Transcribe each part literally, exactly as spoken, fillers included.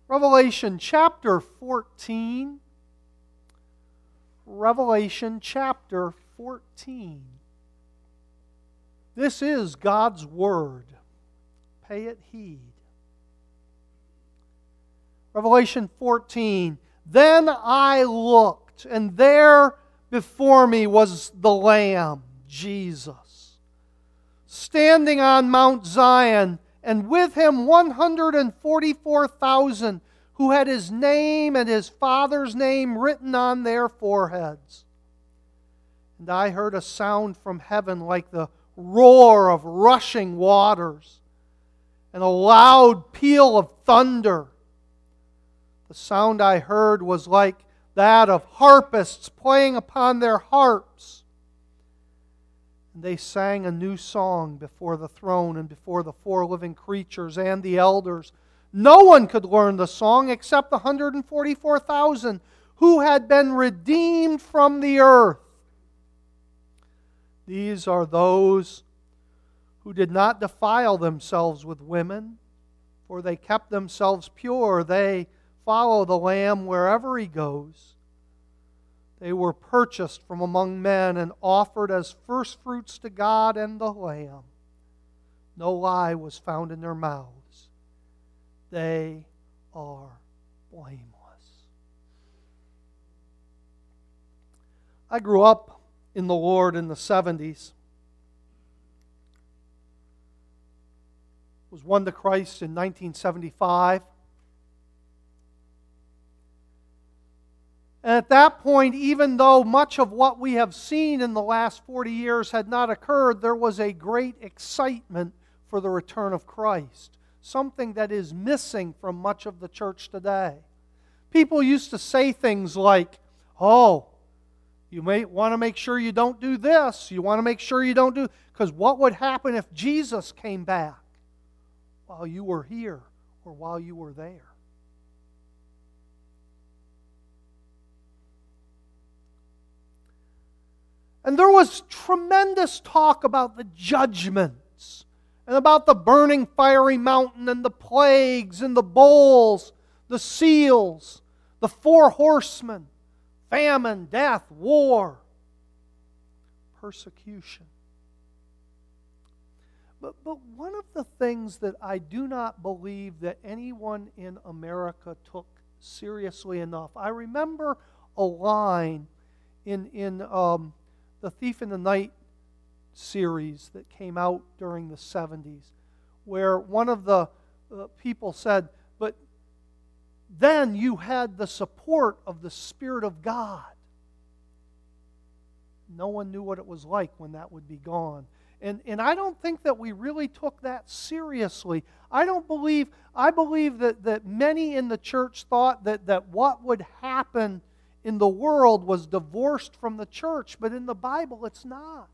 Revelation chapter fourteen. Revelation chapter fourteen. This is God's Word. Pay it heed. Revelation fourteen. Then I looked, and there before me was the Lamb, Jesus, standing on Mount Zion, and with him one hundred forty-four thousand who had his name and his Father's name written on their foreheads. And I heard a sound from heaven like the roar of rushing waters, and a loud peal of thunder. The sound I heard was like that of harpists playing upon their harps. And they sang a new song before the throne and before the four living creatures and the elders. No one could learn the song except the one hundred forty-four thousand who had been redeemed from the earth. These are those who did not defile themselves with women, for they kept themselves pure. They follow the Lamb wherever He goes. They were purchased from among men and offered as firstfruits to God and the Lamb. No lie was found in their mouths. They are blameless. I grew up in the Lord in the seventies. Was won to Christ in nineteen seventy-five. And at that point, even though much of what we have seen in the last forty years had not occurred, there was a great excitement for the return of Christ. Something that is missing from much of the church today. People used to say things like, oh, you may want to make sure you don't do this. You want to make sure you don't do... Because what would happen if Jesus came back while you were here or while you were there? And there was tremendous talk about the judgments and about the burning fiery mountain and the plagues and the bowls, the seals, the four horsemen, famine, death, war, persecution. But, but one of the things that I do not believe that anyone in America took seriously enough, I remember a line in, in um, the Thief in the Night series that came out during the seventies, where one of the uh, people said, but then you had the support of the Spirit of God. No one knew what it was like when that would be gone. And, and I don't think that we really took that seriously. I don't believe, I believe that, that many in the church thought that, that what would happen in the world was divorced from the church, but in the Bible it's not.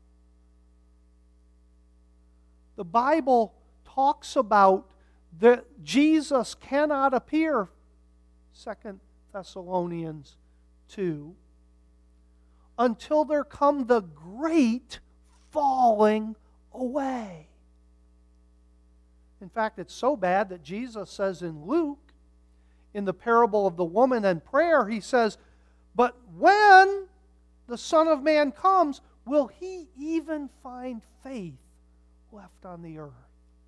The Bible talks about that Jesus cannot appear, Second Thessalonians two, until there come the great falling away. In fact, it's so bad that Jesus says in Luke, in the parable of the woman and prayer, He says, but when the Son of Man comes, will He even find faith left on the earth?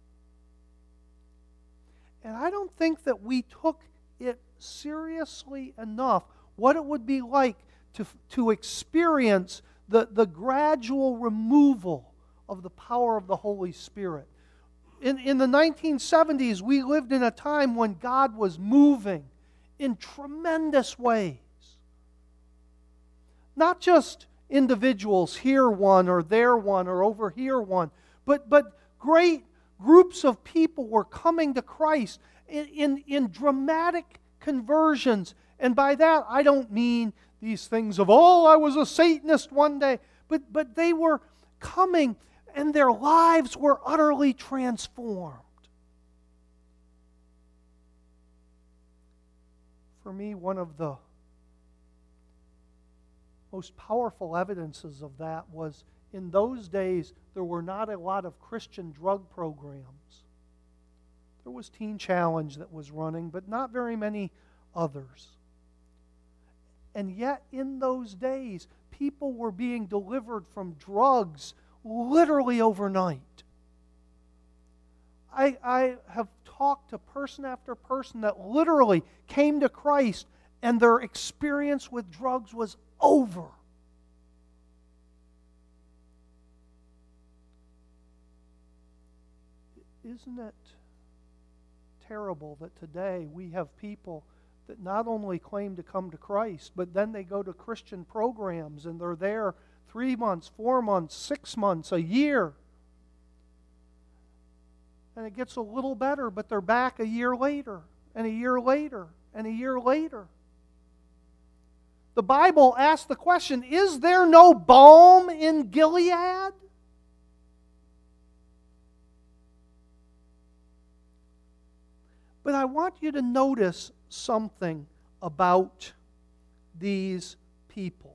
And I don't think that we took it seriously enough, what it would be like to, to experience the, the gradual removal of the power of the Holy Spirit. In, in the nineteen seventies, we lived in a time when God was moving in tremendous ways. Not just individuals, here one or there one or over here one, but, but great groups of people were coming to Christ in, in, in dramatic conversions. And by that, I don't mean these things of, oh, I was a Satanist one day. But, but they were coming and their lives were utterly transformed. For me, one of the most powerful evidences of that was in those days there were not a lot of Christian drug programs. There was Teen Challenge that was running, but not very many others. And yet, in those days, people were being delivered from drugs literally overnight. I, I have talked to person after person that literally came to Christ and their experience with drugs was over. Isn't it terrible that today we have people that not only claim to come to Christ, but then they go to Christian programs and they're there three months, four months, six months, a year. And it gets a little better, but they're back a year later, and a year later, and a year later. The Bible asks the question, is there no balm in Gilead? But I want you to notice something about these people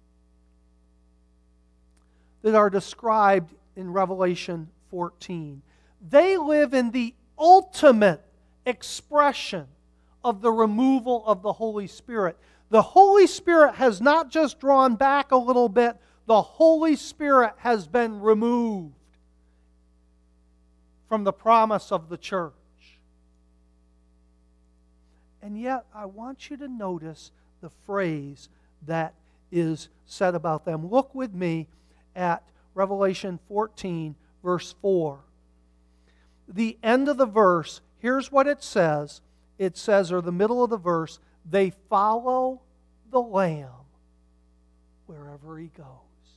that are described in Revelation fourteen. They live in the ultimate expression of the removal of the Holy Spirit. The Holy Spirit has not just drawn back a little bit, the Holy Spirit has been removed from the promise of the church. And yet, I want you to notice the phrase that is said about them. Look with me at Revelation fourteen, verse four. The end of the verse, here's what it says. It says, or the middle of the verse, they follow the Lamb wherever He goes.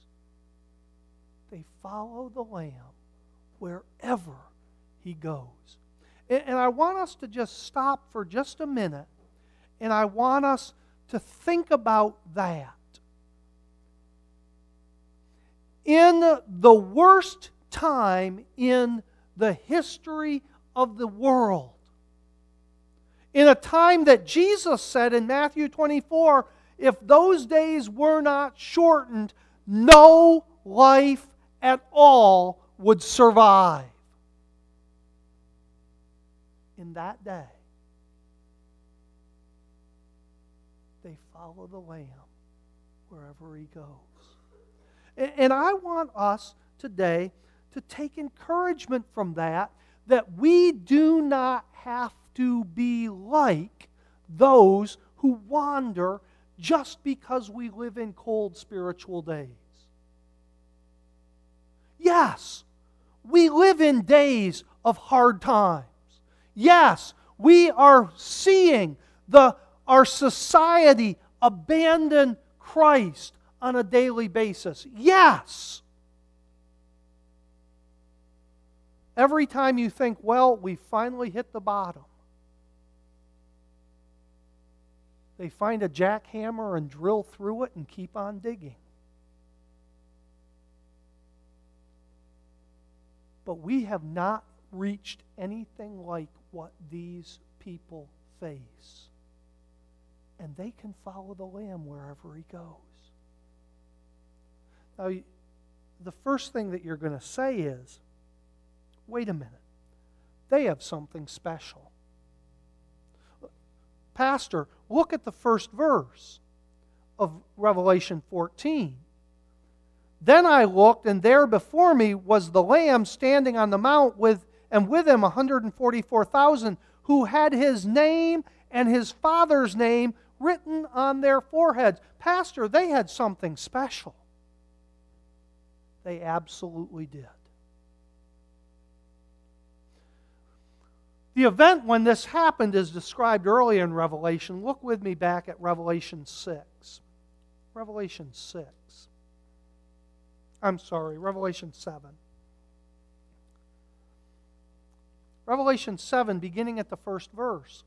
They follow the Lamb wherever He goes. And I want us to just stop for just a minute, and I want us to think about that. In the worst time in the history of the world, in a time that Jesus said in Matthew twenty-four, if those days were not shortened, no life at all would survive. In that day, they follow the Lamb wherever He goes. And I want us today to take encouragement from that, that we do not have to be like those who wander just because we live in cold spiritual days. Yes, we live in days of hard times. Yes, we are seeing the, our society abandon Christ on a daily basis. Yes. Every time you think, well, we finally hit the bottom, they find a jackhammer and drill through it and keep on digging. But we have not reached anything like what these people face. And they can follow the Lamb wherever He goes. Now, the first thing that you're going to say is, wait a minute, they have something special. Pastor, look at the first verse of Revelation fourteen. Then I looked, and there before me was the Lamb standing on the mount, with and with Him one hundred forty-four thousand, who had His name and His Father's name written on their foreheads. Pastor, they had something special. They absolutely did. The event when this happened is described earlier in Revelation. Look with me back at Revelation six. Revelation six. I'm sorry, Revelation seven. Revelation seven, beginning at the first verse.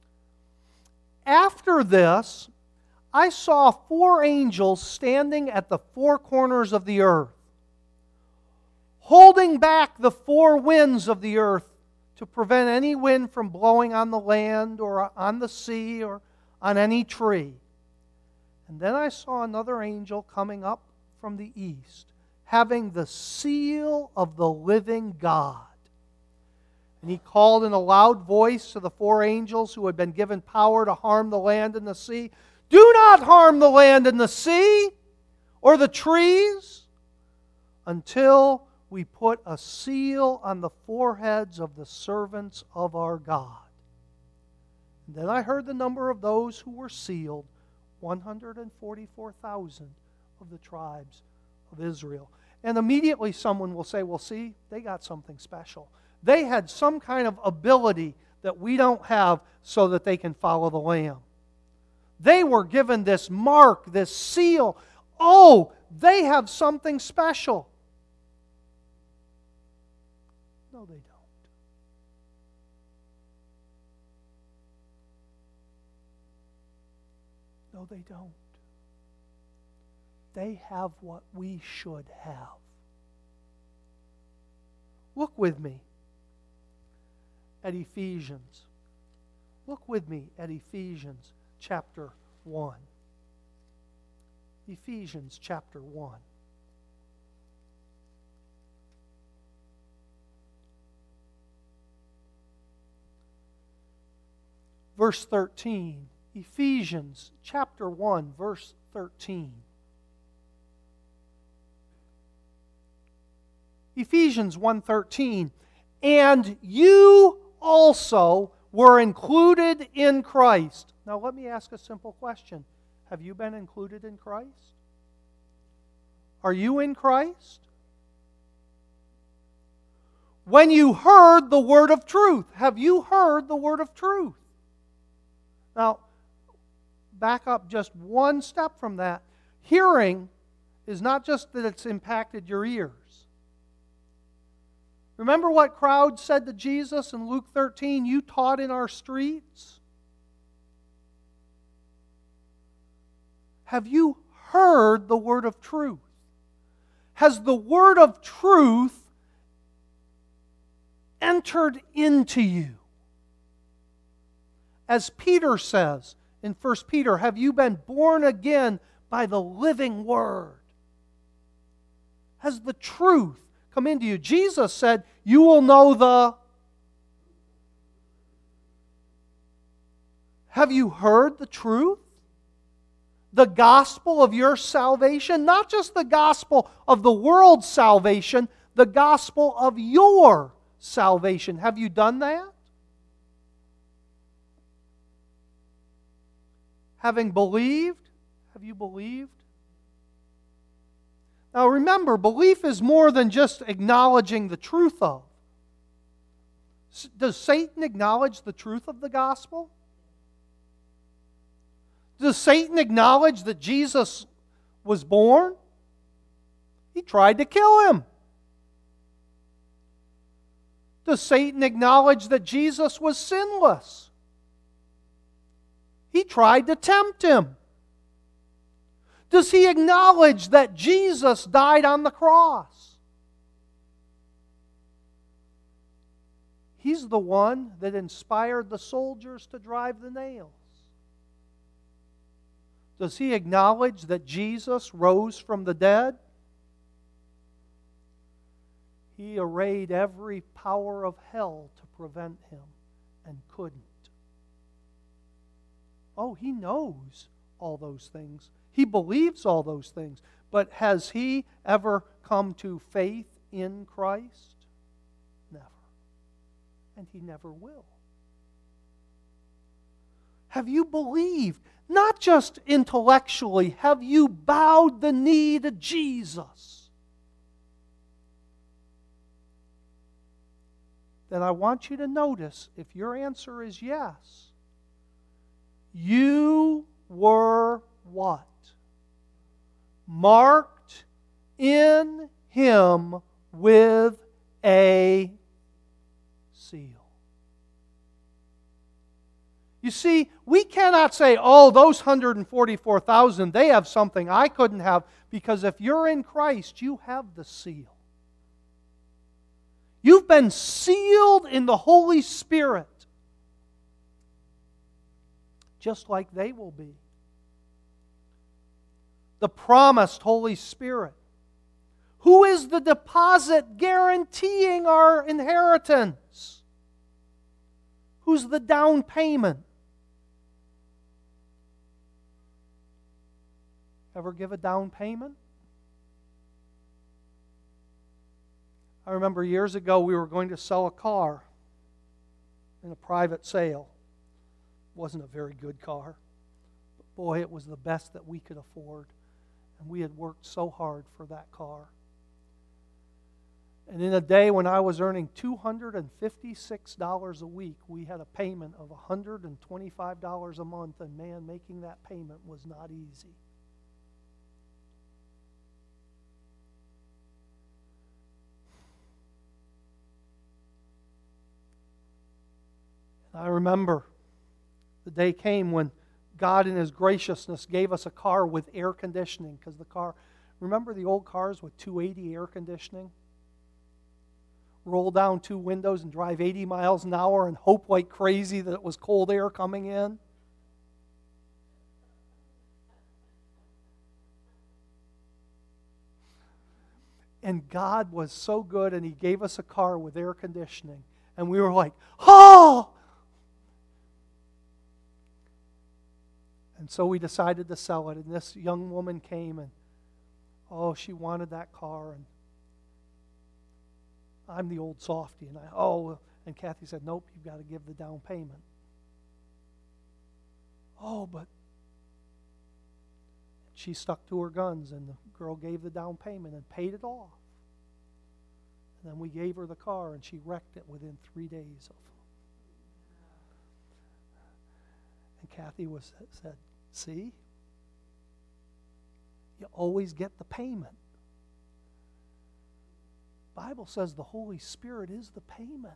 After this, I saw four angels standing at the four corners of the earth, holding back the four winds of the earth to prevent any wind from blowing on the land or on the sea or on any tree. And then I saw another angel coming up from the east, having the seal of the living God. And he called in a loud voice to the four angels who had been given power to harm the land and the sea. Do not harm the land and the sea or the trees until we put a seal on the foreheads of the servants of our God. And then I heard the number of those who were sealed, one hundred forty-four thousand of the tribes of Israel. And immediately someone will say, well, see, they got something special. They had some kind of ability that we don't have so that they can follow the Lamb. They were given this mark, this seal. Oh, they have something special. No, they don't. No, they don't. They have what we should have. Look with me at Ephesians. Look with me at Ephesians chapter one. Ephesians chapter one. Verse thirteen. Ephesians chapter one, verse thirteen. Ephesians one thirteen. And you also were included in Christ. Now let me ask a simple question. Have you been included in Christ? Are you in Christ? When you heard the word of truth, have you heard the word of truth? Now, back up just one step from that. Hearing is not just that it's impacted your ears. Remember what crowd said to Jesus in Luke thirteen, you taught in our streets? Have you heard the word of truth? Has the word of truth entered into you? As Peter says in First Peter, have you been born again by the living word? Has the truth come into you? Jesus said, you will know the... Have you heard the truth? The gospel of your salvation? Not just the gospel of the world's salvation, the gospel of your salvation. Have you done that? Having believed, have you believed? Now remember, belief is more than just acknowledging the truth of. Does Satan acknowledge the truth of the gospel? Does Satan acknowledge that Jesus was born? He tried to kill him. Does Satan acknowledge that Jesus was sinless? He tried to tempt him. Does he acknowledge that Jesus died on the cross? He's the one that inspired the soldiers to drive the nails. Does he acknowledge that Jesus rose from the dead? He arrayed every power of hell to prevent him and couldn't. Oh, he knows all those things. He believes all those things. But has he ever come to faith in Christ? Never. And he never will. Have you believed? Not just intellectually. Have you bowed the knee to Jesus? Then I want you to notice, if your answer is yes, you were what? Marked in Him with a seal. You see, we cannot say, oh, those one hundred forty-four thousand, they have something I couldn't have, because if you're in Christ, you have the seal. You've been sealed in the Holy Spirit, just like they will be. The promised Holy Spirit, who is the deposit guaranteeing our inheritance. Who's the down payment? Ever give a down payment? I remember years ago we were going to sell a car in a private sale. It wasn't a very good car. But boy, it was the best that we could afford. And we had worked so hard for that car. And in a day when I was earning two hundred fifty-six dollars a week, we had a payment of one hundred twenty-five dollars a month. And man, making that payment was not easy. I remember the day came when God in His graciousness gave us a car with air conditioning, because the car, remember the old cars with two eighty air conditioning? Roll down two windows and drive eighty miles an hour and hope like crazy that it was cold air coming in? And God was so good, and He gave us a car with air conditioning. And we were like, oh! And so we decided to sell it. And this young woman came, and oh, she wanted that car. And I'm the old softy. And I, oh, and Kathy said, nope, you've got to give the down payment. Oh, but she stuck to her guns, and the girl gave the down payment and paid it off. And then we gave her the car, and she wrecked it within three days of. And Kathy was said, see, you always get the payment. The Bible says the Holy Spirit is the payment.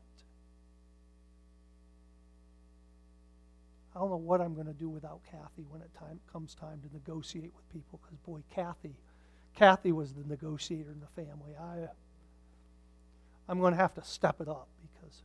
I don't know what I'm going to do without Kathy when it time comes time to negotiate with people, because boy, Kathy, Kathy was the negotiator in the family. I, I'm going to have to step it up, because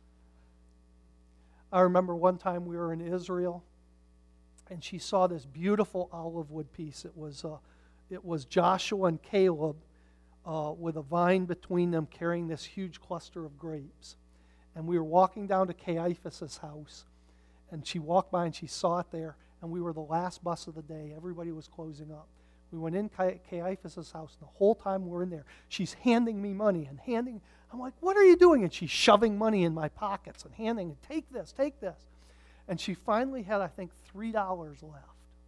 I remember one time we were in Israel, and she saw this beautiful olive wood piece. It was uh, it was Joshua and Caleb uh, with a vine between them carrying this huge cluster of grapes. And we were walking down to Caiaphas' house, and she walked by and she saw it there, and we were the last bus of the day. Everybody was closing up. We went in Caiaphas' house, and the whole time we're in there, she's handing me money and handing. I'm like, what are you doing? And she's shoving money in my pockets and handing, take this, take this. And she finally had, I think, three dollars left.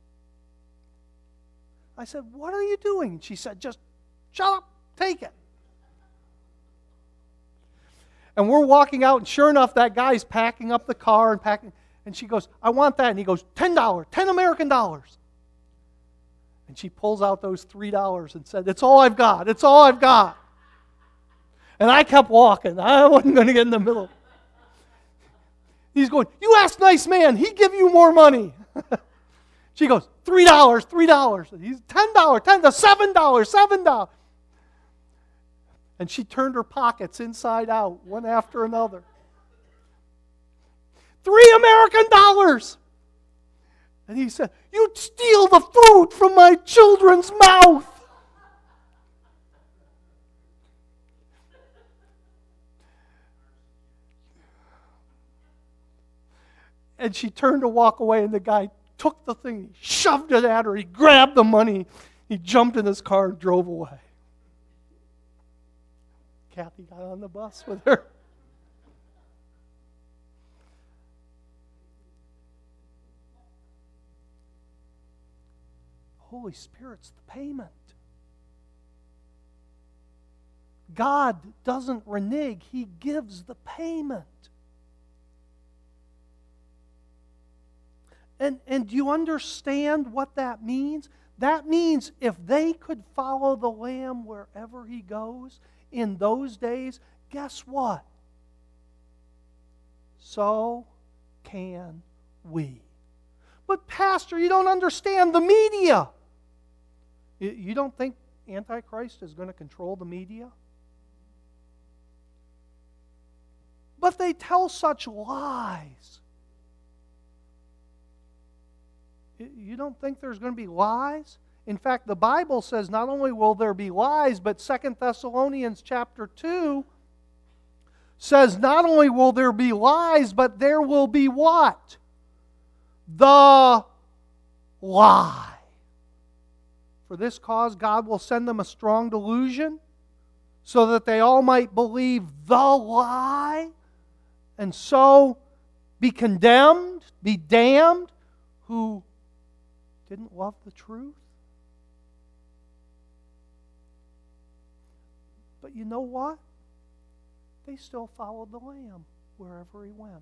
I said, what are you doing? And she said, just shut up, take it. And we're walking out, and sure enough, that guy's packing up the car and packing. And she goes, I want that. And he goes, ten dollars, ten American dollars. And she pulls out those three dollars and said, it's all I've got. It's all I've got. And I kept walking. I wasn't going to get in the middle. He's going, you ask nice man. He'd give you more money. She goes, three dollars, three dollars. He's ten dollars, ten dollars, seven dollars, seven dollars. And she turned her pockets inside out, one after another. Three American dollars. And he said, you'd steal the food from my children's mouth. And she turned to walk away, and the guy took the thing, he shoved it at her, he grabbed the money, he jumped in his car and drove away. Kathy got on the bus with her. Holy Spirit's the payment. God doesn't renege, He gives the payment. And, and do you understand what that means? That means if they could follow the Lamb wherever He goes in those days, guess what? So can we. But Pastor, you don't understand the media. You don't think Antichrist is going to control the media? But they tell such lies. You don't think there's going to be lies? In fact, the Bible says not only will there be lies, but Second Thessalonians chapter two says not only will there be lies, but there will be what? The lie. For this cause God will send them a strong delusion, so that they all might believe the lie, and so be condemned, be damned, who didn't love the truth. But you know what? They still followed the Lamb wherever He went.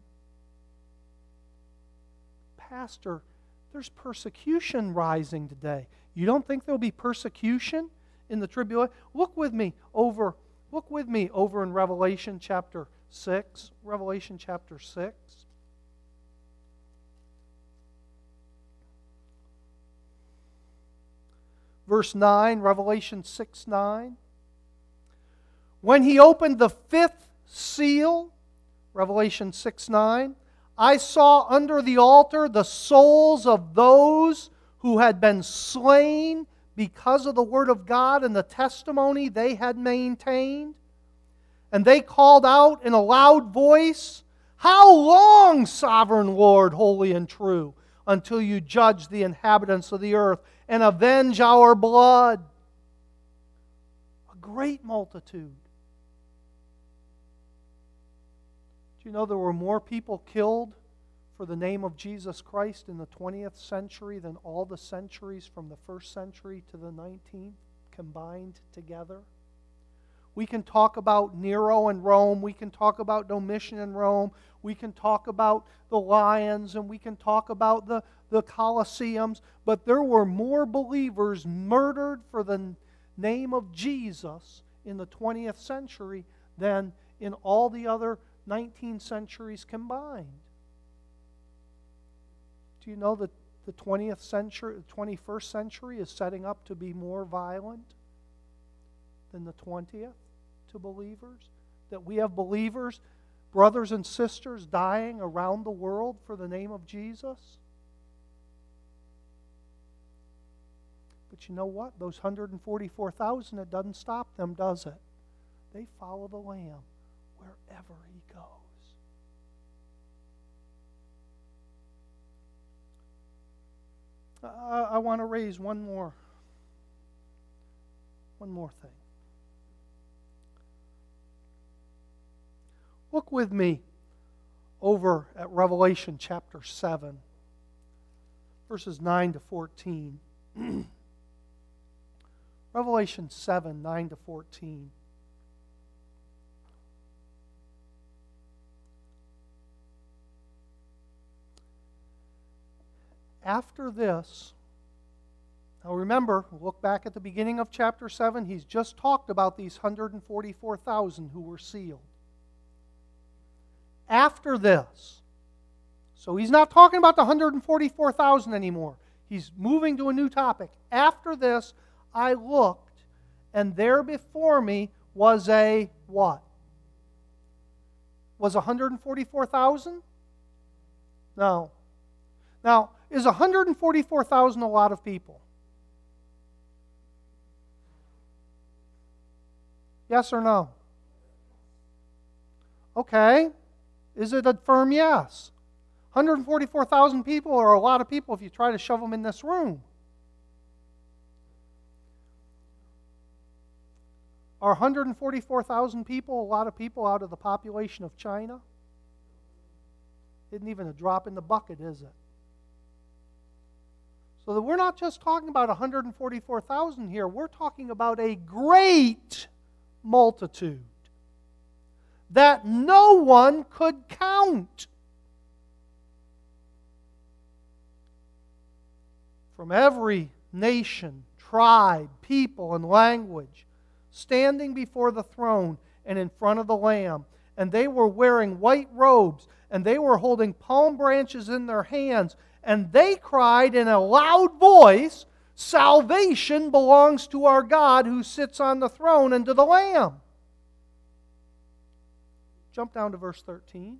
Pastor, there's persecution rising today. You don't think there'll be persecution in the tribulation? Look with me over, look with me over in Revelation chapter six. Revelation chapter six. Verse nine, Revelation six nine. When He opened the fifth seal, Revelation six nine, I saw under the altar the souls of those who had been slain because of the Word of God and the testimony they had maintained. And they called out in a loud voice, "How long, Sovereign Lord, holy and true, until you judge the inhabitants of the earth and avenge our blood?" A great multitude. Do you know there were more people killed for the name of Jesus Christ in the twentieth century than all the centuries from the first century to the nineteenth combined together? We can talk about Nero and Rome. We can talk about Domitian and Rome. We can talk about the lions, and we can talk about the, the Colosseums. But there were more believers murdered for the name of Jesus in the twentieth century than in all the other nineteen centuries combined. Do you know that the twentieth century, the twenty-first century is setting up to be more violent than the twentieth to believers? That we have believers, brothers and sisters, dying around the world for the name of Jesus? But you know what? Those one hundred forty-four thousand, it doesn't stop them, does it? They follow the Lamb wherever He goes. Uh, I want to raise one more, one more thing. Look with me over at Revelation chapter seven, verses nine to fourteen. Revelation seven, nine to fourteen. After this, now remember, look back at the beginning of chapter seven. He's just talked about these one hundred forty-four thousand who were sealed. After this, so he's not talking about the one hundred forty-four thousand anymore. He's moving to a new topic. After this, I looked, and there before me was a what? Was one hundred forty-four thousand? No. Now, is one hundred forty-four thousand a lot of people? Yes or no? Okay. Is it a firm yes? one hundred forty-four thousand people are a lot of people if you try to shove them in this room. Are one hundred forty-four thousand people a lot of people out of the population of China? Isn't even a drop in the bucket, is it? So that we're not just talking about one hundred forty-four thousand here. We're talking about a great multitude that no one could count. From every nation, tribe, people, and language, standing before the throne and in front of the Lamb. And they were wearing white robes, and they were holding palm branches in their hands. And they cried in a loud voice, "Salvation belongs to our God who sits on the throne and to the Lamb." Jump down to verse thirteen.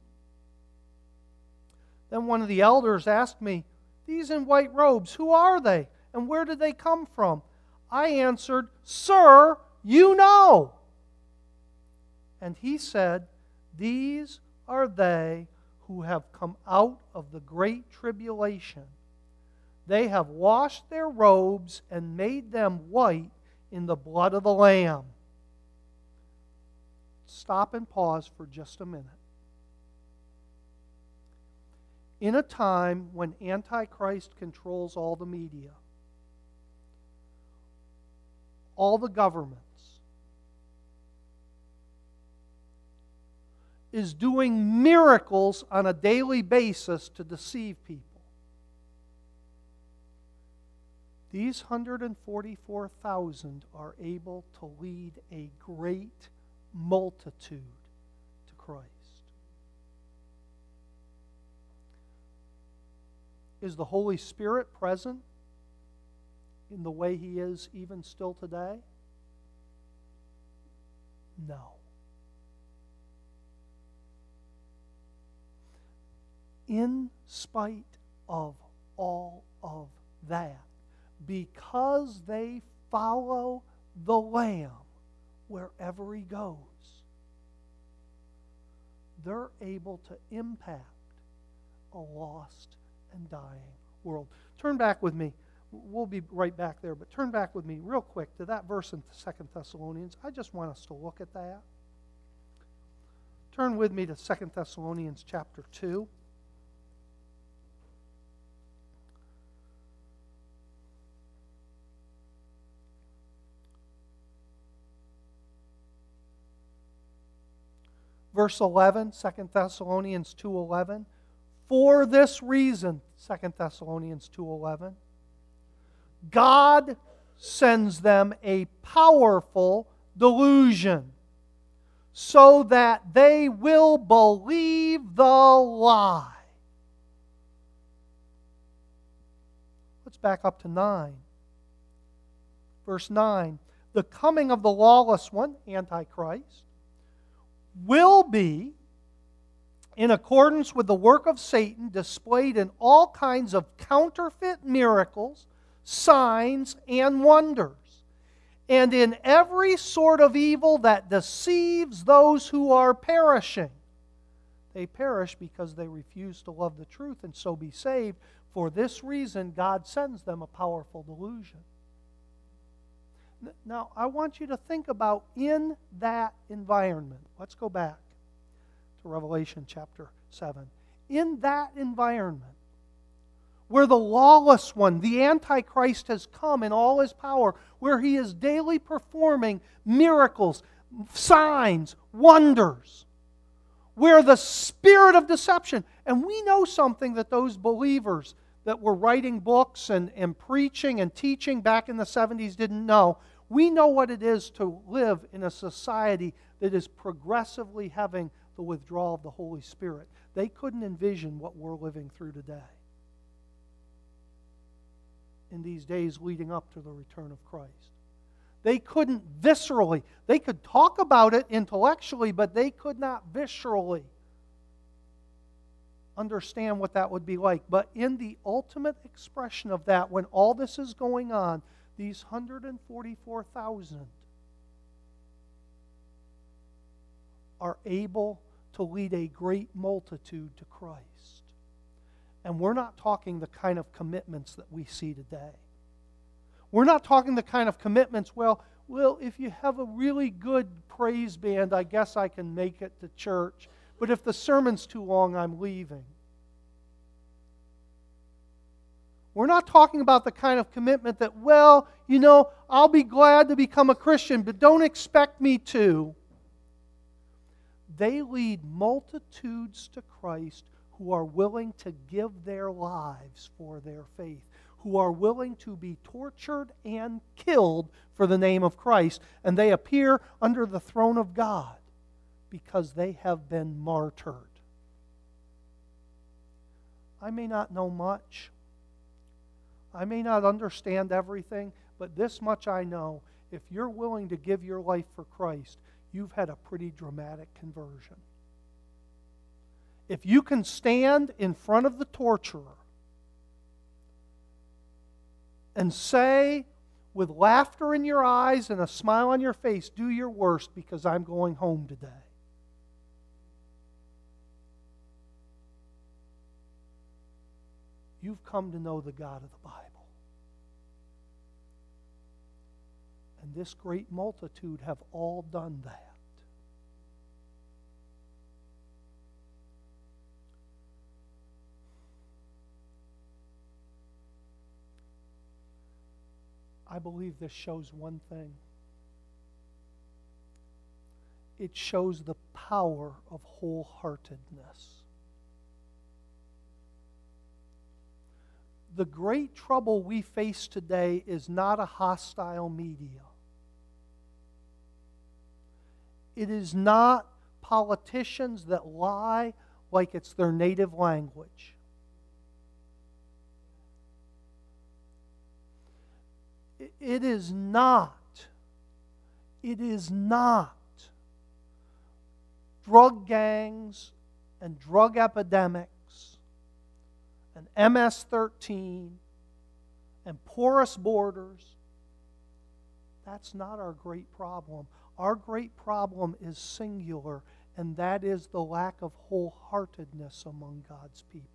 Then one of the elders asked me, "These in white robes, who are they? And where did they come from?" I answered, "Sir, you know." And he said, These are they who have come out of the great tribulation. They have washed their robes and made them white in the blood of the Lamb. Stop and pause for just a minute. In a time when Antichrist controls all the media, all the governments, is doing miracles on a daily basis to deceive people, these one hundred forty-four thousand are able to lead a great multitude to Christ. Is the Holy Spirit present in the way He is even still today? No. In spite of all of that, because they follow the Lamb wherever He goes, they're able to impact a lost and dying world. Turn back with me. We'll be right back there, but turn back with me real quick to that verse in Second Thessalonians. I just want us to look at that. Turn with me to Second Thessalonians chapter two. Verse eleven, Second Thessalonians two eleven. For this reason, Second Thessalonians two eleven, God sends them a powerful delusion so that they will believe the lie. Let's back up to nine. Verse nine. The coming of the lawless one, Antichrist, will be in accordance with the work of Satan, displayed in all kinds of counterfeit miracles, signs, and wonders, and in every sort of evil that deceives those who are perishing. They perish because they refuse to love the truth and so be saved. For this reason, God sends them a powerful delusion. Now, I want you to think about in that environment. Let's go back to Revelation chapter seven. In that environment, where the lawless one, the Antichrist, has come in all his power, where he is daily performing miracles, signs, wonders, where the spirit of deception, and we know something that those believers that were writing books and, and preaching and teaching back in the seventies didn't know. We know what it is to live in a society that is progressively having the withdrawal of the Holy Spirit. They couldn't envision what we're living through today in these days leading up to the return of Christ. They couldn't viscerally, they could talk about it intellectually, but they could not viscerally understand what that would be like. But in the ultimate expression of that, when all this is going on, these one hundred forty-four thousand are able to lead a great multitude to Christ. And we're not talking the kind of commitments that we see today. We're not talking the kind of commitments, well, well, if you have a really good praise band, I guess I can make it to church. But if the sermon's too long, I'm leaving. We're not talking about the kind of commitment that, well, you know, I'll be glad to become a Christian, but don't expect me to. They lead multitudes to Christ who are willing to give their lives for their faith, who are willing to be tortured and killed for the name of Christ, and they appear under the throne of God because they have been martyred. I may not know much. I may not understand everything, but this much I know. If you're willing to give your life for Christ, you've had a pretty dramatic conversion. If you can stand in front of the torturer and say, with laughter in your eyes and a smile on your face, do your worst because I'm going home today. you've come to know the God of the Bible. And this great multitude have all done that. I believe this shows one thing. It shows the power of wholeheartedness. The great trouble we face today is not a hostile media. It is not politicians that lie like it's their native language. It is not, it is not drug gangs and drug epidemics and M S thirteen and porous borders. That's not our great problem. Our great problem is singular, and that is the lack of wholeheartedness among God's people.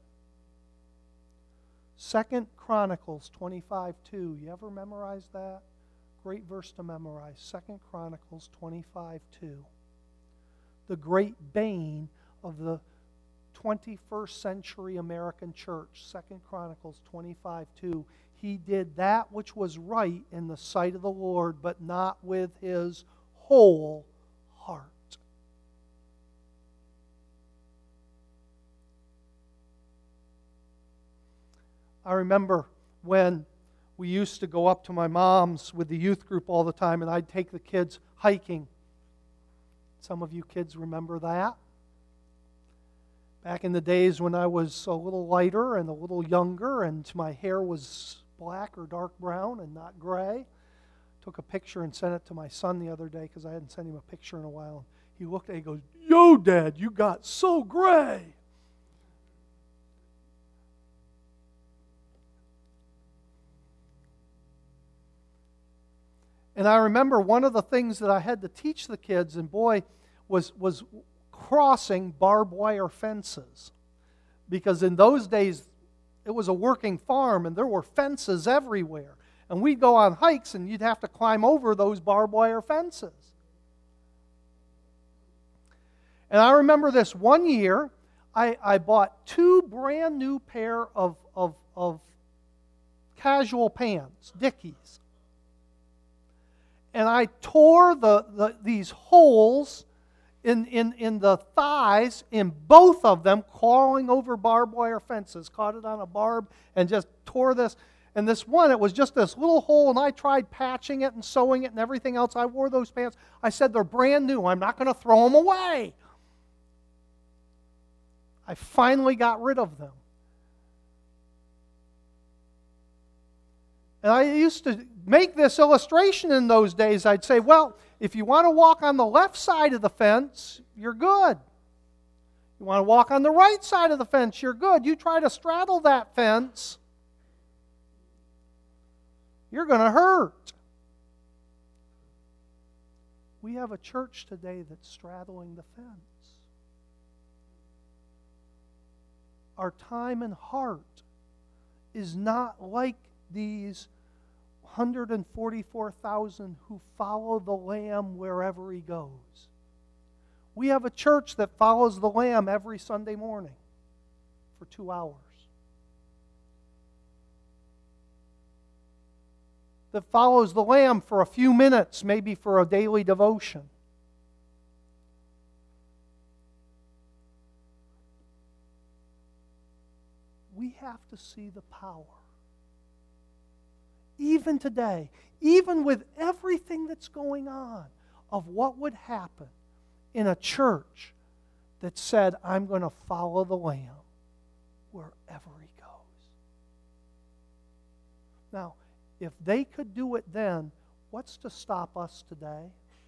Second Chronicles twenty-five two. You ever memorize that? Great verse to memorize. Second Chronicles twenty-five two. The great bane of the twenty-first century American church. Second Chronicles twenty-five two. He did that which was right in the sight of the Lord, but not with his whole heart. I remember when we used to go up to my mom's with the youth group all the time, and I'd take the kids hiking. Some of you kids remember that. Back in the days when I was a little lighter and a little younger, and my hair was black or dark brown and not gray. Took a picture and sent it to my son the other day because I hadn't sent him a picture in a while. He looked at it and goes, "Yo, Dad, you got so gray." And I remember one of the things that I had to teach the kids, and boy, was, was crossing barbed wire fences. Because in those days, it was a working farm, and there were fences everywhere. And we'd go on hikes, and you'd have to climb over those barbed wire fences. And I remember this one year, I, I bought two brand new pair of, of, of casual pants, Dickies. And I tore the, the these holes in, in, in the thighs in both of them, crawling over barbed wire fences. Caught it on a barb and just tore this. And this one, it was just this little hole, and I tried patching it and sewing it and everything else. I wore those pants. I said, they're brand new. I'm not going to throw them away. I finally got rid of them. And I used to make this illustration in those days. I'd say, well, if you want to walk on the left side of the fence, you're good. You want to walk on the right side of the fence, you're good. You try to straddle that fence, you're going to hurt. We have a church today that's straddling the fence. Our time and heart is not like these one hundred forty-four thousand who follow the Lamb wherever He goes. We have a church that follows the Lamb every Sunday morning for two hours. That follows the Lamb for a few minutes, maybe for a daily devotion. We have to see the power. Even today, even with everything that's going on, of what would happen in a church that said, I'm going to follow the Lamb wherever He goes. Now, if they could do it then, what's to stop us today?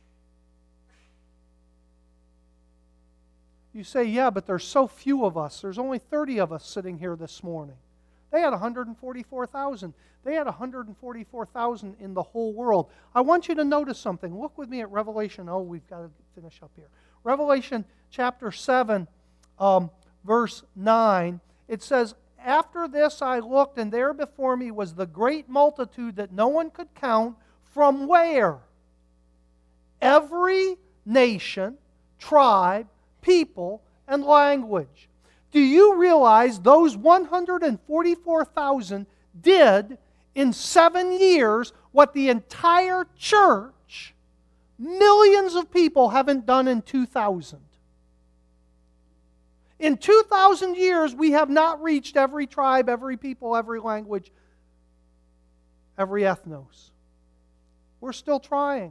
You say, yeah, but there's so few of us. There's only thirty of us sitting here this morning. They had one hundred forty-four thousand. They had one hundred forty-four thousand in the whole world. I want you to notice something. Look with me at Revelation. Oh, we've got to finish up here. Revelation chapter seven, um, verse nine. It says, after this I looked, and there before me was the great multitude that no one could count, from where? Every nation, tribe, people, and language. Do you realize those one hundred forty-four thousand did in seven years what the entire church, millions of people, haven't done in two thousand? In two thousand years, we have not reached every tribe, every people, every language, every ethnos. We're still trying.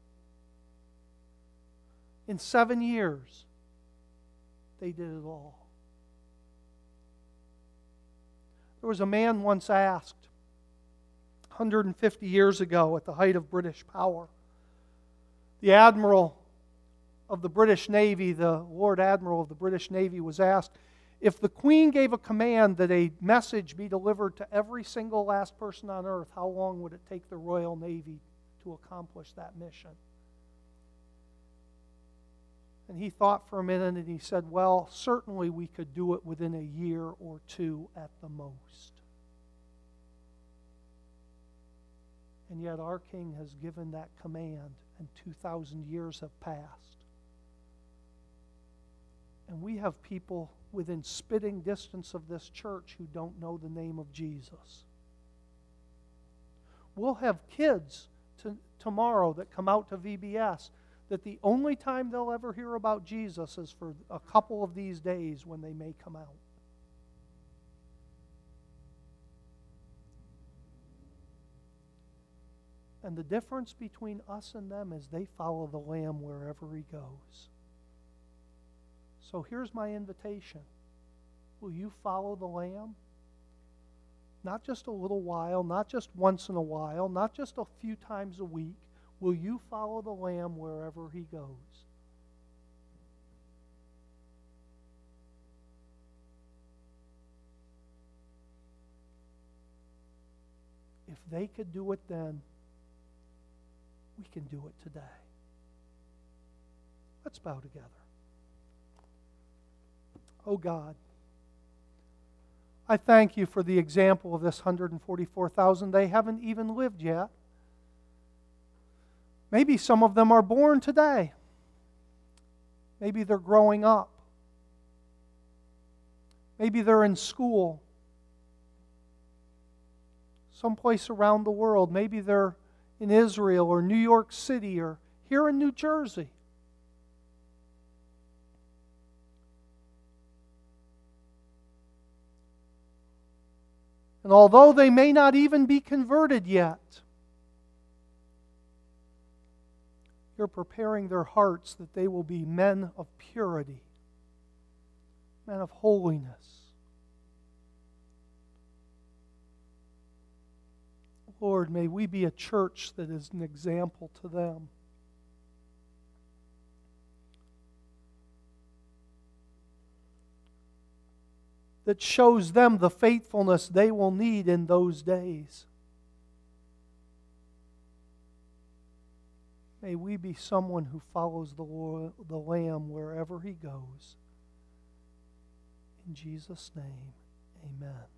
In seven years, they did it all. There was a man once asked, one hundred fifty years ago, at the height of British power, the Admiral of the British Navy, the Lord Admiral of the British Navy, was asked, if the Queen gave a command that a message be delivered to every single last person on earth, how long would it take the Royal Navy to accomplish that mission? And he thought for a minute and he said, well, certainly we could do it within a year or two at the most. And yet our King has given that command, and two thousand years have passed. And we have people within spitting distance of this church who don't know the name of Jesus. We'll have kids to, tomorrow that come out to V B S that the only time they'll ever hear about Jesus is for a couple of these days when they may come out. And the difference between us and them is they follow the Lamb wherever He goes. So here's my invitation. Will you follow the Lamb? Not just a little while, not just once in a while, not just a few times a week. Will you follow the Lamb wherever He goes? If they could do it then, we can do it today. Let's bow together. Oh God, I thank You for the example of this one hundred forty-four thousand. They haven't even lived yet. Maybe some of them are born today. Maybe they're growing up. Maybe they're in school someplace around the world. Maybe they're in Israel or New York City or here in New Jersey. And although they may not even be converted yet, You're preparing their hearts that they will be men of purity, men of holiness. Lord, may we be a church that is an example to them. That shows them the faithfulness they will need in those days. May we be someone who follows the Lord, the Lamb wherever He goes. In Jesus' name, amen.